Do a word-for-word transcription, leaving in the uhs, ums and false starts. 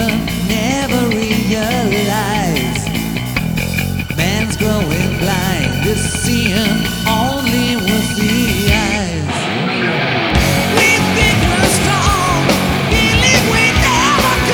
even never realize man's growing blind to seeing